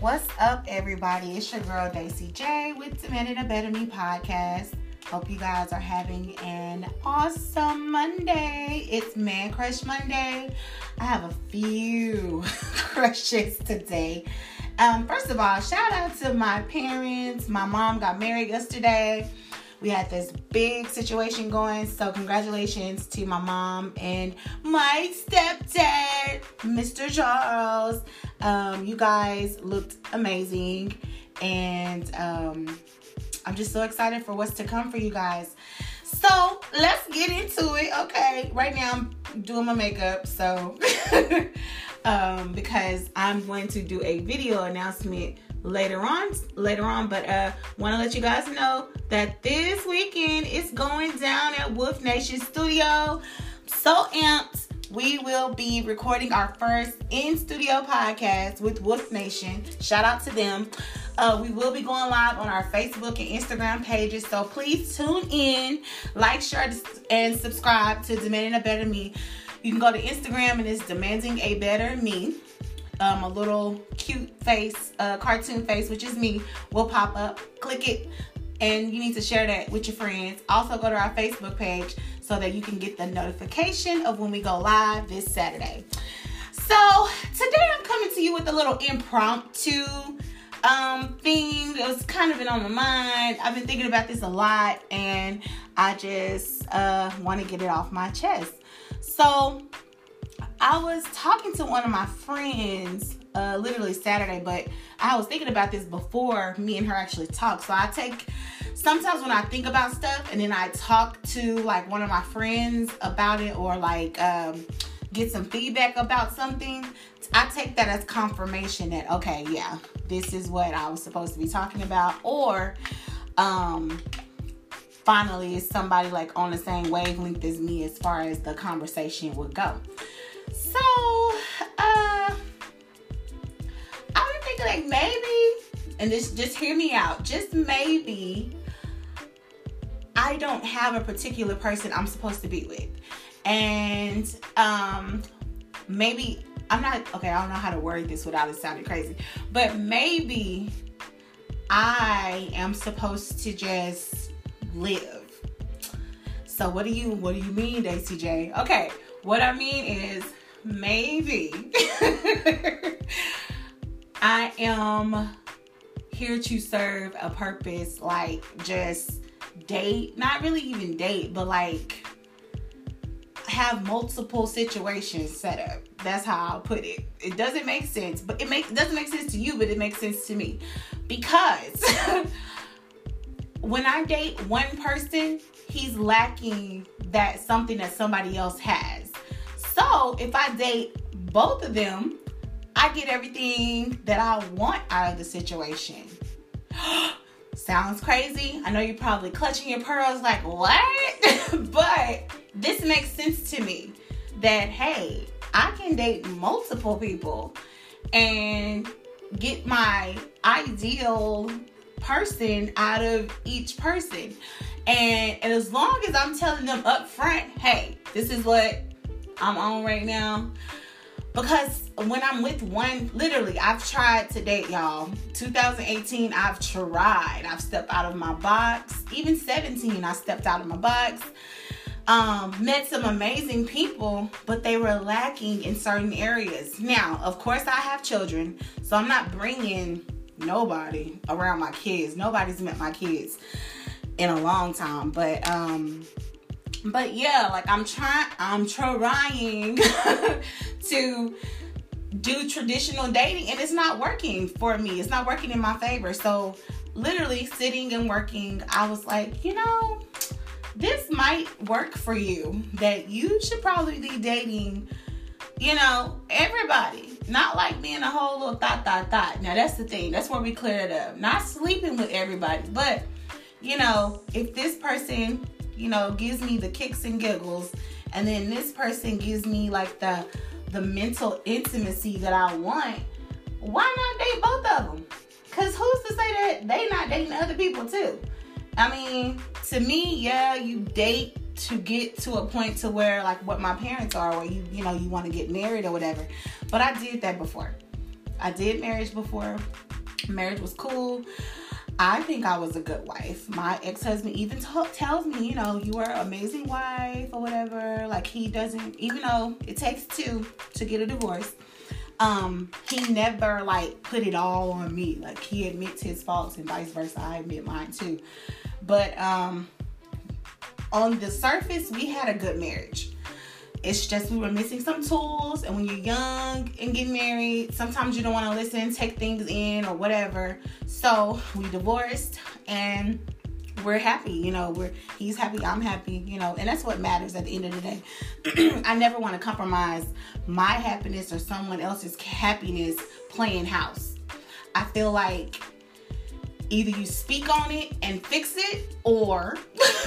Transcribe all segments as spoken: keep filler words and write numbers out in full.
What's up, everybody? It's your girl, Daisy J, with Demanding a Better Me podcast. Hope you guys are having an awesome Monday. It's Man Crush Monday. I have a few crushes today. Um, first of all, shout out to my parents. My mom got married yesterday. We had this big situation going, so congratulations to my mom and my stepdad, Mister Charles. Um, you guys looked amazing, and um, I'm just so excited for what's to come for you guys. So let's get into it. Okay, right now I'm doing my makeup, so um, because I'm going to do a video announcement later on later on but uh want to let you guys know that this weekend is going down at Wolf Nation Studio. So amped. We will be recording our first in-studio podcast with Wolf Nation. Shout out to them. Uh, we will be going live on our Facebook and Instagram pages, so please tune in, like, share, and subscribe to Demanding a Better Me. You can go to Instagram and it's Demanding a Better Me. Um, a little cute face, uh, cartoon face, which is me, will pop up. Click it, and you need to share that with your friends. Also, go to our Facebook page so that you can get the notification of when we go live this Saturday. So, today I'm coming to you with a little impromptu um, thing that was kind of been on my mind. I've been thinking about this a lot, and I just uh, want to get it off my chest. So, I was talking to one of my friends uh, literally Saturday, but I was thinking about this before me and her actually talked. So I take, sometimes when I think about stuff and then I talk to like one of my friends about it, or like um, get some feedback about something, I take that as confirmation that, okay, yeah, this is what I was supposed to be talking about. Or um, finally it's somebody like on the same wavelength as me as far as the conversation would go. So, uh, I was thinking like maybe, and this, just hear me out, just maybe I don't have a particular person I'm supposed to be with. And, um, maybe, I'm not, okay, I don't know how to word this without it sounding crazy, but maybe I am supposed to just live. So what do you, what do you mean, Daisy J? Okay. What I mean is, maybe I am here to serve a purpose, like just date, not really even date, but like have multiple situations set up. That's how I'll put it. It doesn't make sense, but it make, doesn't make sense to you, but it makes sense to me. Because when I date one person, he's lacking that something that somebody else has. So if I date both of them, I get everything that I want out of the situation. Sounds crazy. I know you're probably clutching your pearls like, what? But this makes sense to me that, hey, I can date multiple people and get my ideal person out of each person. And, and as long as I'm telling them up front, hey, this is what I'm on right now. Because when I'm with one, literally, I've tried to date, y'all. two thousand eighteen, I've tried. I've stepped out of my box. Even seventeen, I stepped out of my box. Um, met some amazing people, but they were lacking in certain areas. Now, of course, I have children, so I'm not bringing nobody around my kids. Nobody's met my kids in a long time, but um but yeah, like I'm trying I'm trying to do traditional dating, and it's not working for me. It's not working in my favor. So literally sitting and working, I was like, you know, this might work for you, that you should probably be dating, you know, everybody. Not like being a whole little thought, thought, thought. Now that's the thing. That's where we clear it up. Not sleeping with everybody, but you know, if this person, you know, gives me the kicks and giggles, and then this person gives me like the the mental intimacy that I want, why not date both of them? Because who's to say that they not dating other people too? I mean, to me, yeah, you date to get to a point to where, like what my parents are, where you, you know, you want to get married or whatever. But I did that before. I did marriage before. Marriage was cool. I think I was a good wife. My ex-husband even t- tells me, you know, you are an amazing wife or whatever. Like, he doesn't, even though it takes two to get a divorce, um, he never, like, put it all on me. Like, he admits his faults and vice versa. I admit mine, too. But um, on the surface, we had a good marriage. It's just we were missing some tools, and when you're young and get married, sometimes you don't want to listen, take things in, or whatever. So we divorced, and we're happy. You know, we're he's happy, I'm happy. You know, and that's what matters at the end of the day. I never want to compromise my happiness or someone else's happiness playing house. I feel like either you speak on it and fix it, or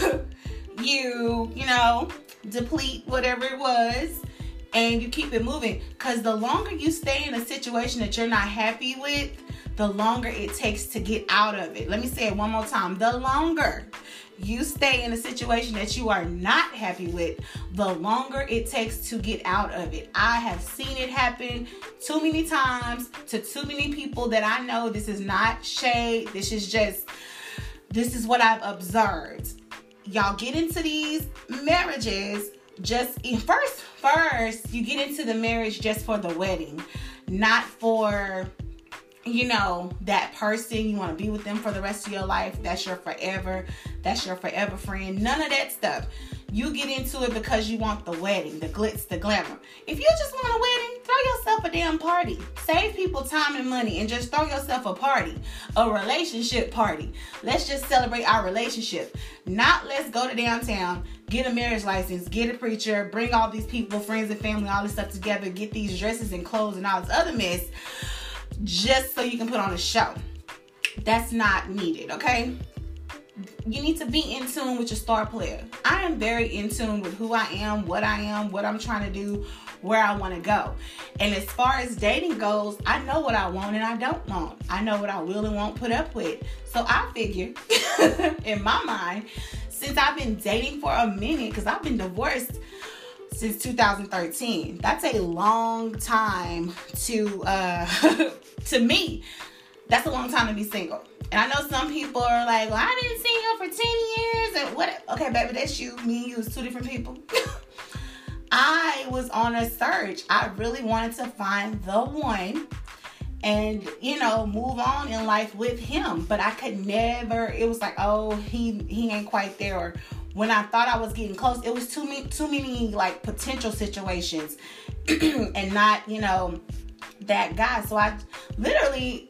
you, you know, deplete whatever it was and you keep it moving. Because the longer you stay in a situation that you're not happy with, the longer it takes to get out of it. Let me say it one more time. The longer you stay in a situation that you are not happy with, the longer it takes to get out of it. I have seen it happen too many times to too many people that I know. This is not shade. This is just, this is what I've observed. Y'all get into these marriages just first, first, you get into the marriage just for the wedding, not for, you know, that person. You want to be with them for the rest of your life. That's your forever. That's your forever friend. None of that stuff. You get into it because you want the wedding, the glitz, the glamour. If you just want a wedding, throw yourself a damn party. Save people time and money and just throw yourself a party, a relationship party. Let's just celebrate our relationship. Not let's go to downtown, get a marriage license, get a preacher, bring all these people, friends and family, all this stuff together, get these dresses and clothes and all this other mess just so you can put on a show. That's not needed, okay? You need to be in tune with your star player. I am very in tune with who I am, what I am, what I'm trying to do, where I want to go. And as far as dating goes, I know what I want and I don't want. I know what I will and won't put up with. So I figure, in my mind, since I've been dating for a minute, because I've been divorced since two thousand thirteen. That's a long time to, uh, to me, that's a long time to be single. And I know some people are like, well, I've been single for ten years. And what? Okay, baby, that's you. Me and you is two different people. I was on a search. I really wanted to find the one and, you know, move on in life with him. But I could never, it was like, oh, he, he ain't quite there. Or when I thought I was getting close, it was too many, too many like potential situations and not, you know, that guy. So I literally,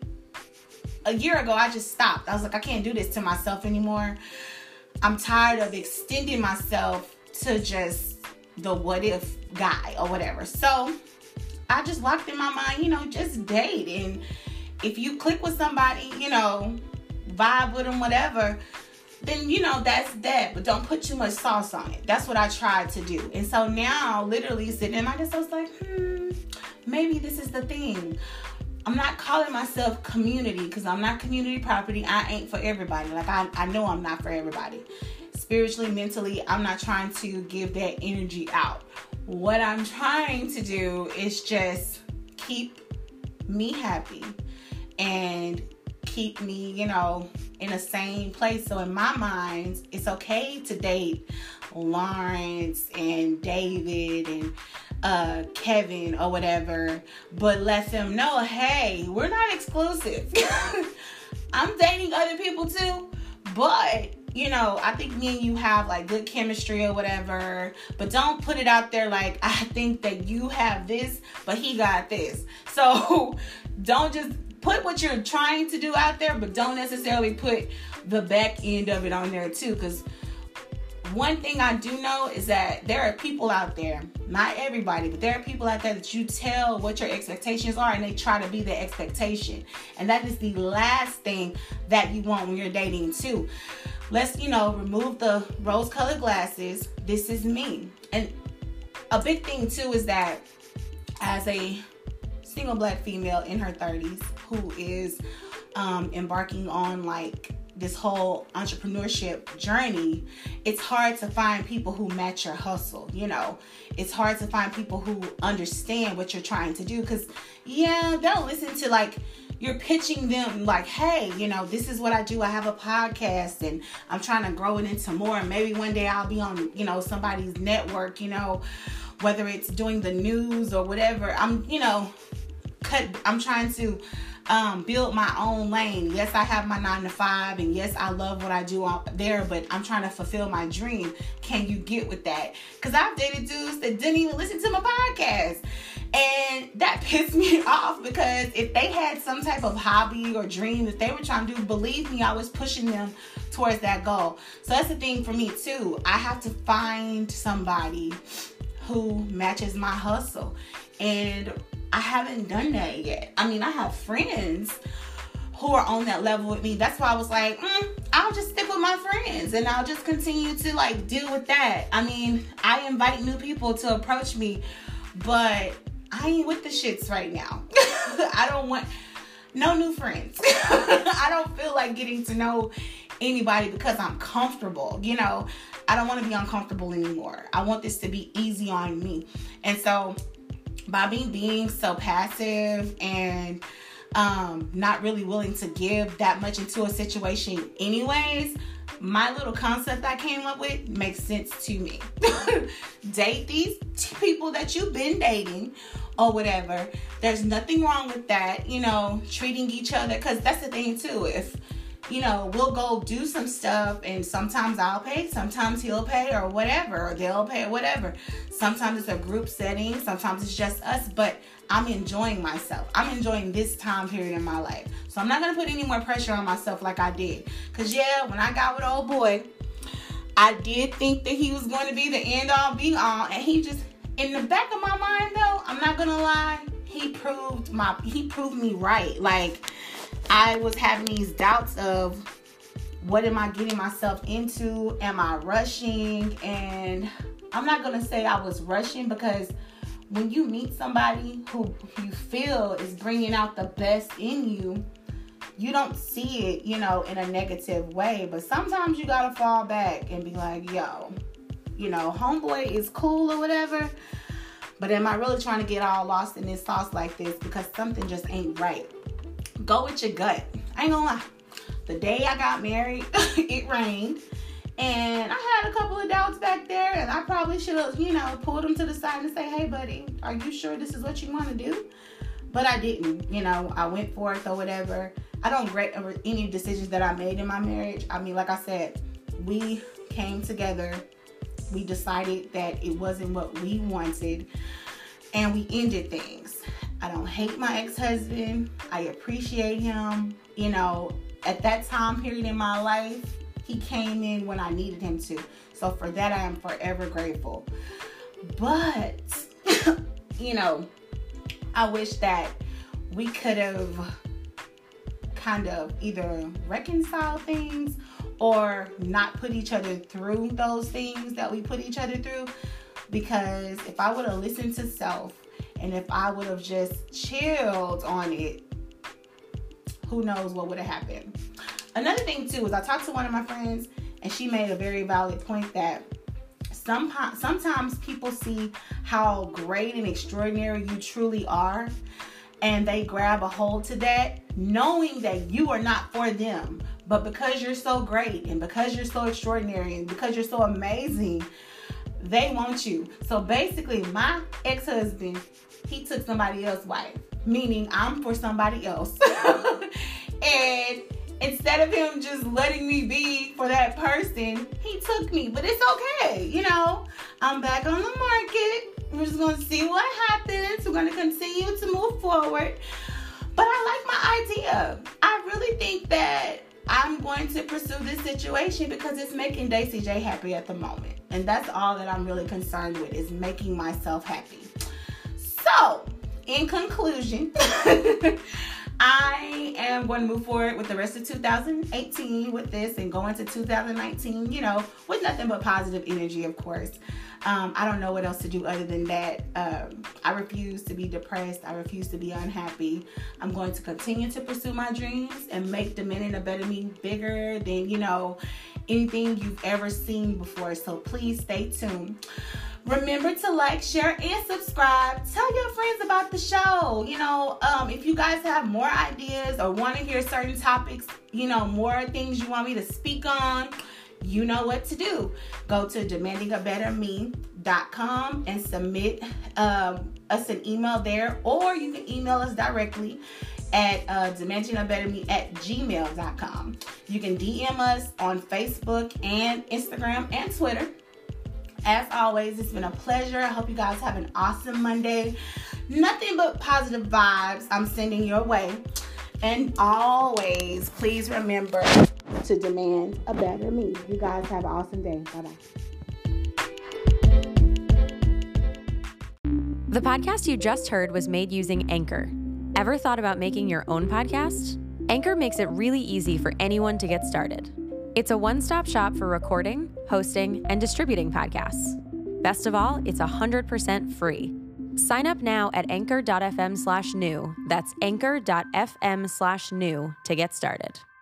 a year ago, I just stopped. I was like, I can't do this to myself anymore. I'm tired of extending myself to just the what if guy or whatever. So I just locked in my mind, you know, just date. And if you click with somebody, you know, vibe with them, whatever, then, you know, that's that. But don't put too much sauce on it. That's what I tried to do. And so now, literally sitting in my desk, I was like, hmm, maybe this is the thing. I'm not calling myself community because I'm not community property. I ain't for everybody. Like, I, I know I'm not for everybody. Spiritually, mentally, I'm not trying to give that energy out. What I'm trying to do is just keep me happy and keep me, you know, in a sane place. So in my mind, it's okay to date Lawrence and David and uh, Kevin or whatever, but let them know, hey, we're not exclusive. I'm dating other people too, but you know, I think me and you have like good chemistry or whatever, but don't put it out there like, I think that you have this, but he got this. So don't just put what you're trying to do out there, but don't necessarily put the back end of it on there too. Because one thing I do know is that there are people out there, not everybody, but there are people out there that you tell what your expectations are and they try to be the expectation. And that is the last thing that you want when you're dating too. Let's, you know, remove the rose-colored glasses. This is me. And a big thing too is that as a single black female in her thirties who is um, embarking on like this whole entrepreneurship journey, it's hard to find people who match your hustle. You know, it's hard to find people who understand what you're trying to do, because yeah, they'll listen to like you're pitching them like, hey, you know, this is what I do. I have a podcast and I'm trying to grow it into more. And maybe one day I'll be on, you know, somebody's network, you know, whether it's doing the news or whatever. I'm, you know, cut. I'm trying to um, build my own lane. Yes, I have my nine to five, and yes, I love what I do out there, but I'm trying to fulfill my dream. Can you get with that? Because I've dated dudes that didn't even listen to my podcast. And that pissed me off, because if they had some type of hobby or dream that they were trying to do, believe me, I was pushing them towards that goal. So that's the thing for me too. I have to find somebody who matches my hustle. And I haven't done that yet. I mean, I have friends who are on that level with me. That's why I was like, mm, I'll just stick with my friends and I'll just continue to like deal with that. I mean, I invite new people to approach me, but I ain't with the shits right now. I don't want no new friends. I don't feel like getting to know anybody because I'm comfortable. You know, I don't want to be uncomfortable anymore. I want this to be easy on me. And so by me being so passive and um, not really willing to give that much into a situation anyways, my little concept I came up with makes sense to me. Date these t- people that you've been dating or whatever. There's nothing wrong with that, you know, treating each other. Because that's the thing too. If, you know, we'll go do some stuff and sometimes I'll pay, sometimes he'll pay or whatever, or they'll pay or whatever. Sometimes it's a group setting, sometimes it's just us, but I'm enjoying myself. I'm enjoying this time period in my life. So I'm not going to put any more pressure on myself like I did. Because yeah, when I got with old boy, I did think that he was going to be the end all be all. And he just, in the back of my mind though, I'm not going to lie, he proved my, he proved me right. Like, I was having these doubts of what am I getting myself into? Am I rushing? And I'm not going to say I was rushing, because when you meet somebody who you feel is bringing out the best in you, you don't see it, you know, in a negative way. But sometimes you got to fall back and be like, yo, you know, homeboy is cool or whatever, but am I really trying to get all lost in this sauce like this? Because something just ain't right. Go with your gut. I ain't gonna lie. The day I got married, it rained. And I had a couple of doubts back there. And I probably should have, you know, pulled them to the side and say, hey, buddy, are you sure this is what you want to do? But I didn't. You know, I went for it or whatever. I don't regret any decisions that I made in my marriage. I mean, like I said, we came together. We decided that it wasn't what we wanted. And we ended things. I don't hate my ex-husband. I appreciate him. You know, at that time period in my life, he came in when I needed him to. So for that, I am forever grateful. But, you know, I wish that we could have kind of either reconciled things or not put each other through those things that we put each other through. Because if I would have listened to self, and if I would have just chilled on it, who knows what would have happened. Another thing too is I talked to one of my friends, and she made a very valid point that some, sometimes people see how great and extraordinary you truly are, and they grab a hold to that, knowing that you are not for them. But because you're so great, and because you're so extraordinary, and because you're so amazing, they want you. So basically, my ex-husband, he took somebody else's wife, meaning I'm for somebody else. And instead of him just letting me be for that person, he took me. But it's okay, you know. I'm back on the market. We're just going to see what happens. We're going to continue to move forward. But I like my idea. I really think that I'm going to pursue this situation because it's making Daisy J happy at the moment. And that's all that I'm really concerned with, is making myself happy. So, in conclusion, I am going to move forward with the rest of two thousand eighteen with this and go into two thousand nineteen, you know, with nothing but positive energy, of course. Um, I don't know what else to do other than that. Um, I refuse to be depressed. I refuse to be unhappy. I'm going to continue to pursue my dreams and make the Men in a Better Me bigger than, you know, anything you've ever seen before. So please stay tuned. Remember to like, share, and subscribe. Tell your friends about out the show. You know, um, if you guys have more ideas or want to hear certain topics, you know, more things you want me to speak on, you know what to do. Go to demanding a better me dot com and submit um, us an email there, or you can email us directly at uh, demanding a better me at gmail dot com. You can D M us on Facebook and Instagram and Twitter. As always, it's been a pleasure. I hope you guys have an awesome Monday. Nothing but positive vibes I'm sending your way. And always, please remember to demand a better me. You guys have an awesome day. Bye-bye. The podcast you just heard was made using Anchor. Ever thought about making your own podcast? Anchor makes it really easy for anyone to get started. It's a one-stop shop for recording, hosting, and distributing podcasts. Best of all, it's one hundred percent free. Sign up now at anchor dot f m slash new. That's anchor dot f m slash new to get started.